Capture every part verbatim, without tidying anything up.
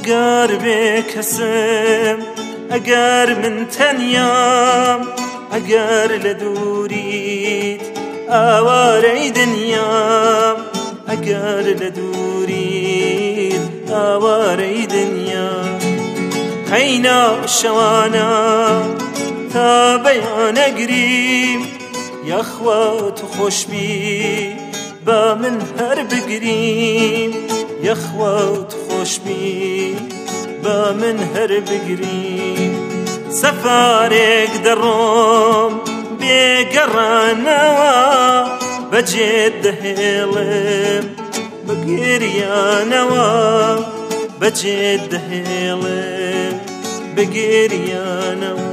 ئەگەر بێکەسم ئەگەر من تەنیام ئەگەر لە دووریت ئاوارەی دنیام ئەگەر لە دووریت ئاوارەی دنیام هەینا شەوانە تا بەیانەگریم یاخوا تو خۆشبی با من هەر بگریم یاخوا تو خۆشبی با من هەر بگریم سەفارێک دەڕۆم بێگەڕانەوە بەجێت دەهێڵم بەگریانەوە بەجێت دەهێڵم بەگریانەوە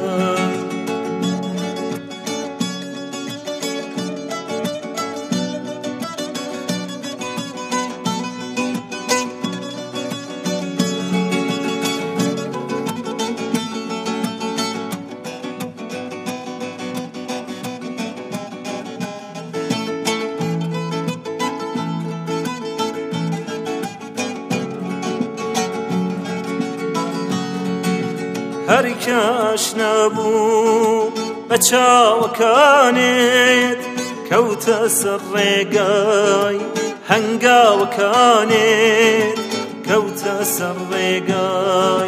هەر کەش نەبوو بە چاوەکانت کەوتە سەر ڕێگای هەنگاوەکانت کەوتە سەر ڕێگای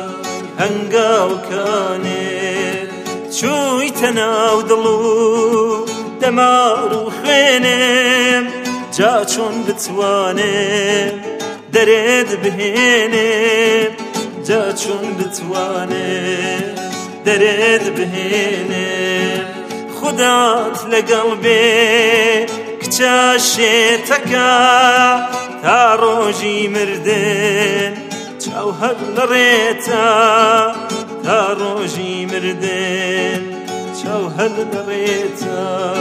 هەنگاوەکانت چوویتە ناو دڵ و دەمار و خوێنم جا چۆن بتوانم دەرێت بهێنم جا چۆن بتوانم دەرێت بهێنم خودات لەگەڵ بێ کچە شێتەکە تا ڕۆژی مردن چاو هەر لە ڕێتە تا ڕۆژی مردن چاو هەر لە ڕێتە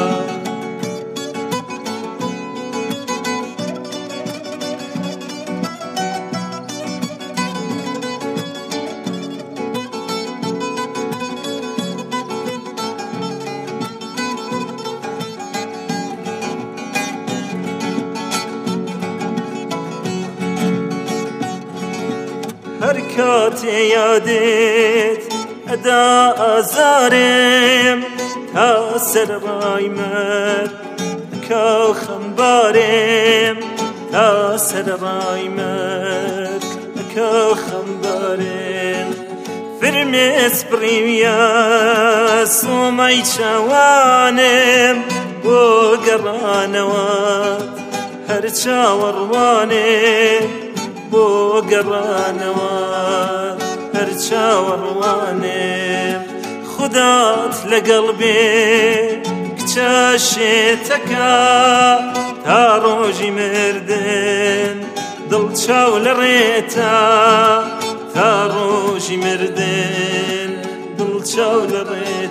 هەر کاتێ یادێت ئەدا ئازارێم تا سەر ڕای مەر ئەکاو خەمبارێم تا سەر ڕای مەر ئەکاو خەمبارێم فرمێ سپڕیویە سۆمای چاوانم بۆ گەڕانەوەت هەر چاوەڕوانێم بۆ گەڕانەوە هەر چاوەڕوانێم خودات لەگەڵ بێ کچە شێتەکە تا ڕۆژی مردن دڵ چاو لە ڕێتە تا ڕۆژی مردن دڵ چاو لە ڕێتە